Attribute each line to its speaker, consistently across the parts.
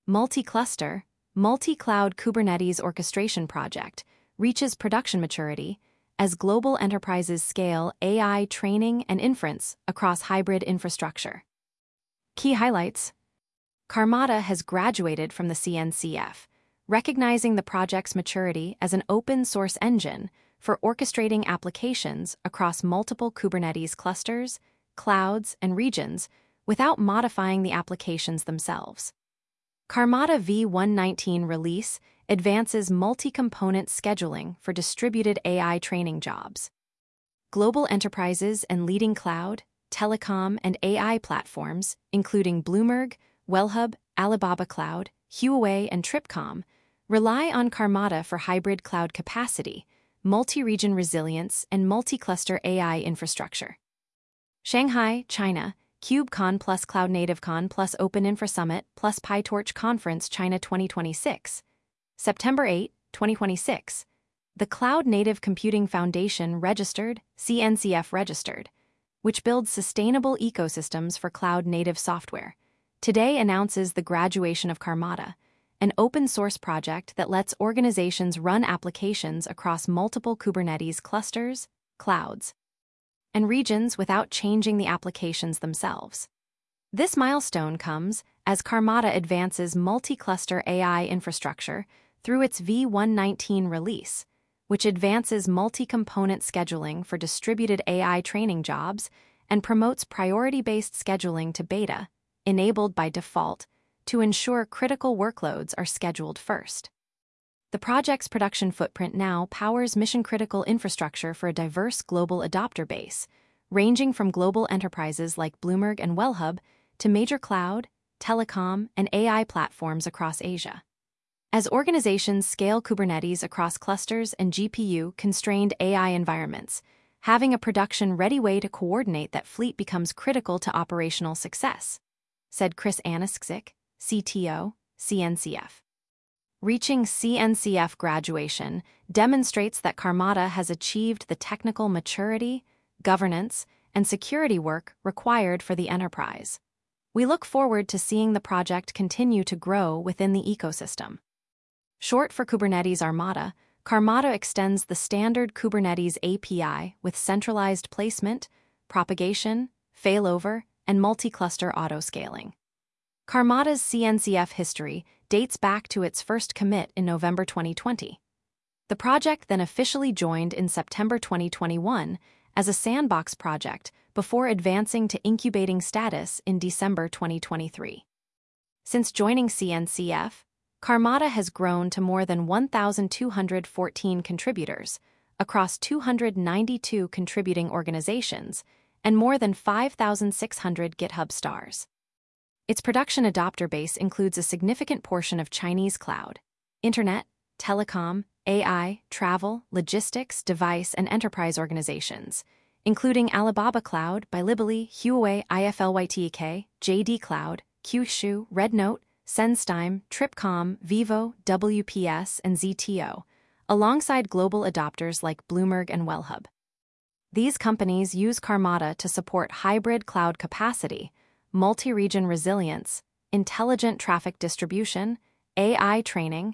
Speaker 1: multi-cluster, multi-cloud Kubernetes orchestration project reaches production maturity as global enterprises scale AI training and inference across hybrid infrastructure. Key highlights: Karmata has graduated from the CNCF, recognizing the project's maturity as an open-source engine for orchestrating applications across multiple Kubernetes clusters, clouds, and regions without modifying the applications themselves. Karmata v1.19 release advances multi-component scheduling for distributed AI training jobs. Global enterprises and leading cloud, telecom, and AI platforms, including Bloomberg, Wellhub, Alibaba Cloud, Huawei, and Tripcom, rely on Karmata for hybrid cloud capacity, multi-region resilience, and multi-cluster AI infrastructure. Shanghai, China, KubeCon plus CloudNativeCon plus Open Infra Summit plus PyTorch Conference China 2026. September 8, 2026. The Cloud Native Computing Foundation registered, CNCF registered, which builds sustainable ecosystems for cloud-native software, today announces the graduation of Karmata, an open-source project that lets organizations run applications across multiple Kubernetes clusters, clouds, and regions without changing the applications themselves. This milestone comes as Karmata advances multi-cluster AI infrastructure through its v1.19 release, which advances multi-component scheduling for distributed AI training jobs and promotes priority-based scheduling to beta, enabled by default, to ensure critical workloads are scheduled first. The project's production footprint now powers mission-critical infrastructure for a diverse global adopter base, ranging from global enterprises like Bloomberg and Wellhub to major cloud, telecom, and AI platforms across Asia. As organizations scale Kubernetes across clusters and GPU-constrained AI environments, having a production-ready way to coordinate that fleet becomes critical to operational success, said Chris Aniszczyk, CTO, CNCF. Reaching CNCF graduation demonstrates that Karmata has achieved the technical maturity, governance, and security work required for the enterprise. We look forward to seeing the project continue to grow within the ecosystem. Short for Kubernetes Armada, Karmata extends the standard Kubernetes API with centralized placement, propagation, failover, and multi-cluster autoscaling. Karmata's CNCF history dates back to its first commit in November 2020. The project then officially joined in September 2021 as a sandbox project before advancing to incubating status in December 2023. Since joining CNCF, Karmata has grown to more than 1,214 contributors across 292 contributing organizations and more than 5,600 GitHub stars. Its production adopter base includes a significant portion of Chinese cloud, internet, telecom, AI, travel, logistics, device, and enterprise organizations, including Alibaba Cloud, Bilibili, Huawei, IFLYTEK, JD Cloud, Kyushu, Rednote, SenseTime, Tripcom, Vivo, WPS, and ZTO, alongside global adopters like Bloomberg and Wellhub. These companies use Karmata to support hybrid cloud capacity, multi-region resilience, intelligent traffic distribution, AI training,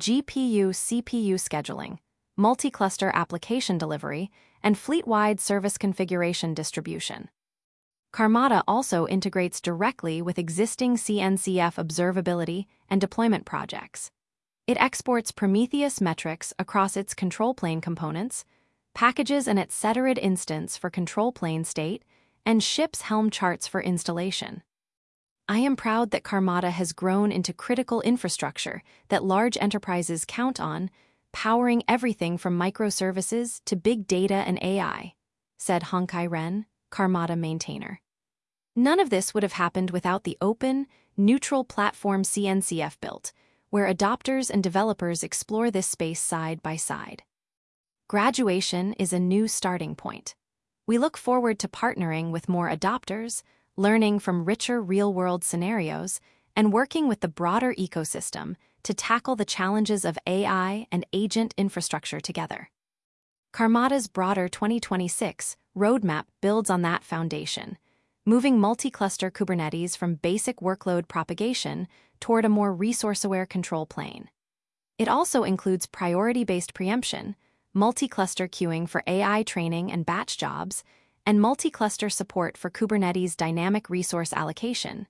Speaker 1: GPU-CPU scheduling, multi-cluster application delivery, and fleet-wide service configuration distribution. Karmata also integrates directly with existing CNCF observability and deployment projects. It exports Prometheus metrics across its control plane components, packages an etc. instance for control plane state, and ships Helm charts for installation. I am proud that Karmata has grown into critical infrastructure that large enterprises count on, powering everything from microservices to big data and AI, said Hongkai Ren, Karmata maintainer. None of this would have happened without the open, neutral platform CNCF built, where adopters and developers explore this space side by side. Graduation is a new starting point. We look forward to partnering with more adopters, learning from richer real-world scenarios, and working with the broader ecosystem to tackle the challenges of AI and agent infrastructure together. Karmata's broader 2026 roadmap builds on that foundation, moving multi-cluster Kubernetes from basic workload propagation toward a more resource-aware control plane. It also includes priority-based preemption, multi-cluster queuing for AI training and batch jobs, and multi-cluster support for Kubernetes dynamic resource allocation,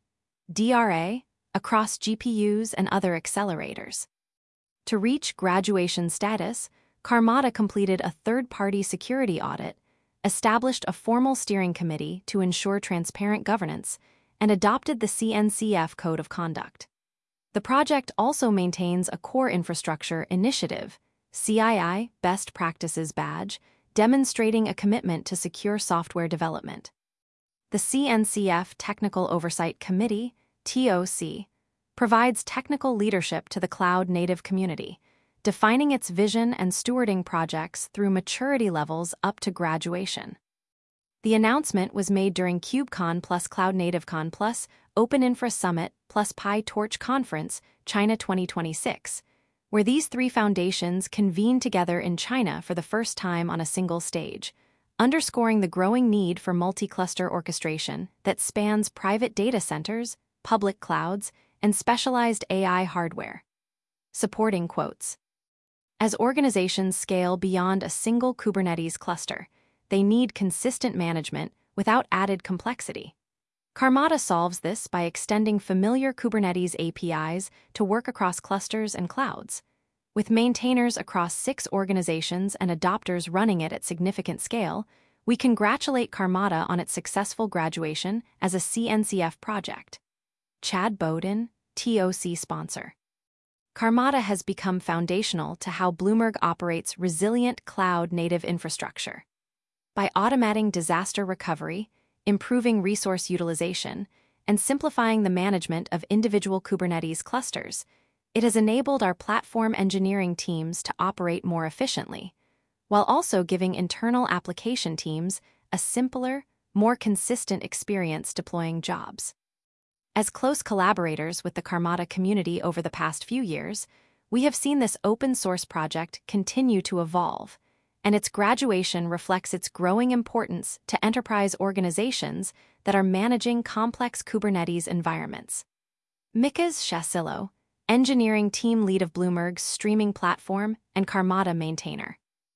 Speaker 1: DRA, across GPUs and other accelerators. To reach graduation status, Karmata completed a third-party security audit, established a formal steering committee to ensure transparent governance, and adopted the CNCF Code of Conduct. The project also maintains a core infrastructure initiative, CII Best Practices Badge, demonstrating a commitment to secure software development. The CNCF Technical Oversight Committee, TOC, provides technical leadership to the cloud-native community, defining its vision and stewarding projects through maturity levels up to graduation. The announcement was made during KubeCon plus CloudNativeCon plus Open Infra Summit plus PyTorch Conference, China 2026, where these three foundations convened together in China for the first time on a single stage, underscoring the growing need for multi-cluster orchestration that spans private data centers, public clouds, and specialized AI hardware. Supporting quotes. As organizations scale beyond a single Kubernetes cluster, they need consistent management without added complexity. Karmata solves this by extending familiar Kubernetes APIs to work across clusters and clouds. With maintainers across 6 organizations and adopters running it at significant scale, we congratulate Karmata on its successful graduation as a CNCF project. Chad Bowden, TOC sponsor. Karmata has become foundational to how Bloomberg operates resilient cloud-native infrastructure. By automating disaster recovery, improving resource utilization, and simplifying the management of individual Kubernetes clusters, it has enabled our platform engineering teams to operate more efficiently, while also giving internal application teams a simpler, more consistent experience deploying jobs. As close collaborators with the Karmata community over the past few years, we have seen this open-source project continue to evolve, and its graduation reflects its growing importance to enterprise organizations that are managing complex Kubernetes environments. Mikaz Shasillo, engineering team lead of Bloomberg's streaming platform and Karmata maintainer.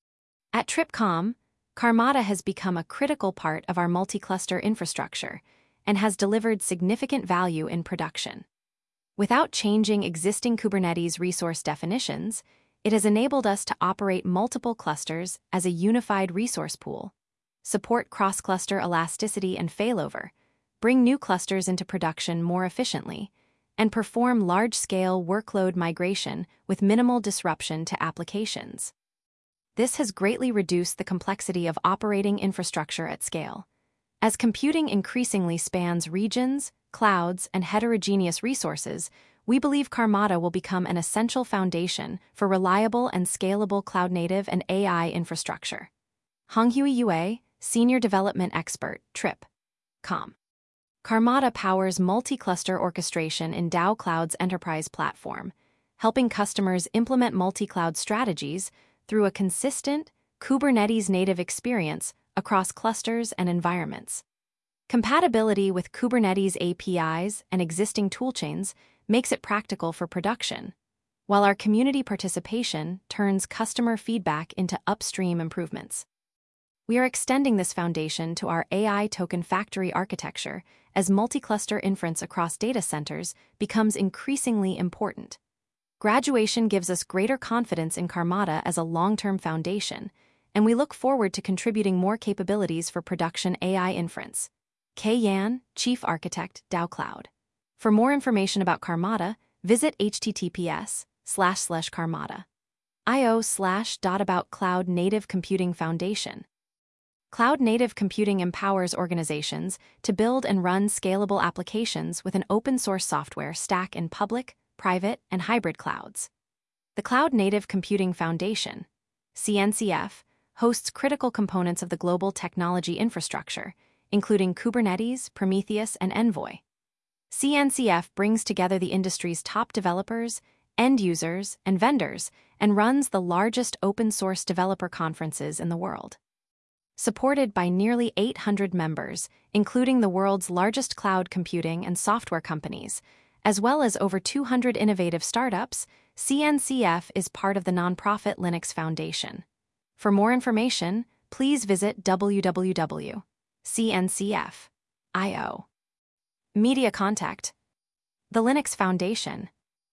Speaker 1: At TripCom, Karmata has become a critical part of our multi-cluster infrastructure and has delivered significant value in production. Without changing existing Kubernetes resource definitions, it has enabled us to operate multiple clusters as a unified resource pool, support cross-cluster elasticity and failover, bring new clusters into production more efficiently, and perform large-scale workload migration with minimal disruption to applications. This has greatly reduced the complexity of operating infrastructure at scale. As computing increasingly spans regions, clouds, and heterogeneous resources, we believe Karmata will become an essential foundation for reliable and scalable cloud-native and AI infrastructure. Honghui Yue, Senior Development Expert, TripCom. Karmata powers multi-cluster orchestration in Dow Cloud's enterprise platform, helping customers implement multi-cloud strategies through a consistent, Kubernetes-native experience across clusters and environments. Compatibility with Kubernetes APIs and existing toolchains makes it practical for production, while our community participation turns customer feedback into upstream improvements. We are extending this foundation to our AI token factory architecture as multi-cluster inference across data centers becomes increasingly important. Graduation gives us greater confidence in Karmata as a long-term foundation, and we look forward to contributing more capabilities for production AI inference. Kei Yan, Chief Architect, Dow Cloud. For more information about Karmata, visit https://karmata.io/about Cloud Native Computing Foundation. Cloud Native Computing empowers organizations to build and run scalable applications with an open-source software stack in public, private, and hybrid clouds. The Cloud Native Computing Foundation, CNCF, hosts critical components of the global technology infrastructure, including Kubernetes, Prometheus, and Envoy. CNCF brings together the industry's top developers, end users, and vendors, and runs the largest open-source developer conferences in the world. Supported by nearly 800 members, including the world's largest cloud computing and software companies, As well as over 200 innovative startups, CNCF is part of the nonprofit Linux Foundation. For more information, please visit www.cncf.io. Media contact. The Linux Foundation,